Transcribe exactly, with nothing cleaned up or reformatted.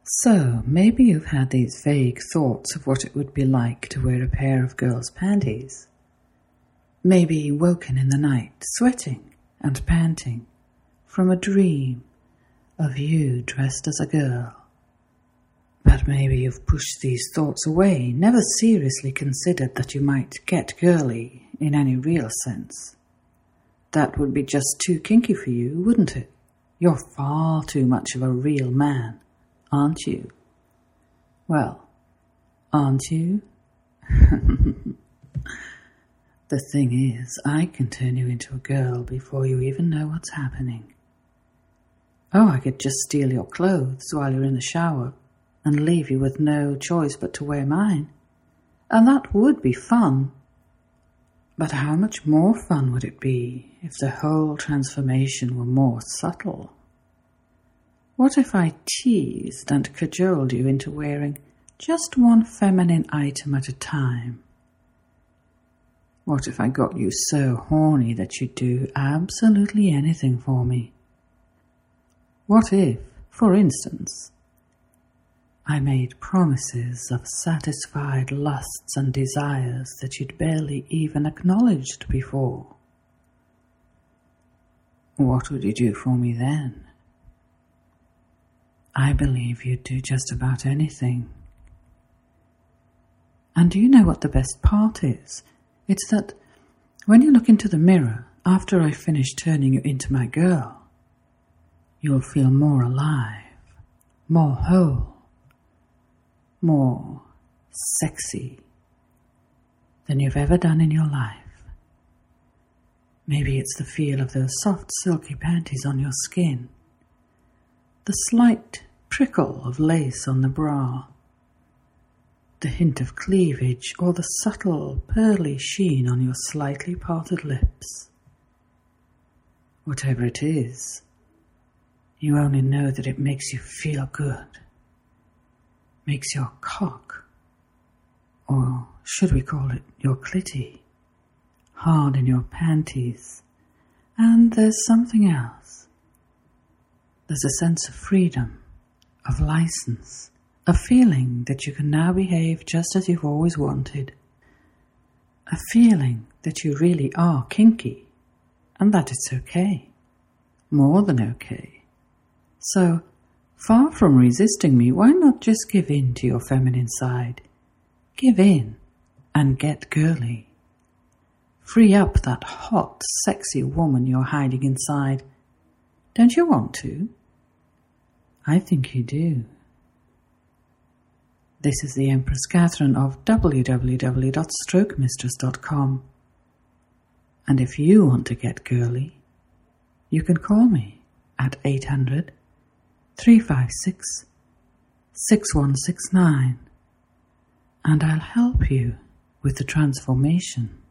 So, maybe you've had these vague thoughts of what it would be like to wear a pair of girls' panties. Maybe woken in the night, sweating and panting, from a dream of you dressed as a girl. But maybe you've pushed these thoughts away, never seriously considered that you might get girly in any real sense. That would be just too kinky for you, wouldn't it? You're far too much of a real man, aren't you? Well, aren't you? The thing is, I can turn you into a girl before you even know what's happening. Oh, I could just steal your clothes while you're in the shower and leave you with no choice but to wear mine. And that would be fun. But how much more fun would it be if the whole transformation were more subtle? What if I teased and cajoled you into wearing just one feminine item at a time? What if I got you so horny that you'd do absolutely anything for me? What if, for instance, I made promises of satisfied lusts and desires that you'd barely even acknowledged before? What would you do for me then? I believe you'd do just about anything. And do you know what the best part is? It's that when you look into the mirror after I finish turning you into my girl, you'll feel more alive, more whole, more sexy than you've ever done in your life. Maybe it's the feel of those soft, silky panties on your skin, the slight prickle of lace on the bra, the hint of cleavage, or the subtle, pearly sheen on your slightly parted lips. Whatever it is, you only know that it makes you feel good, makes your cock, or should we call it your clitty, hard in your panties. And there's something else. There's a sense of freedom, of license, a feeling that you can now behave just as you've always wanted, a feeling that you really are kinky, and that it's okay, more than okay. So, far from resisting me, why not just give in to your feminine side? Give in and get girly. Free up that hot, sexy woman you're hiding inside. Don't you want to? I think you do. This is the Empress Catherine of w w w dot stroke mistress dot com. And if you want to get girly, you can call me at eight hundred, three five six, six one six nine, and I'll help you with the transformation.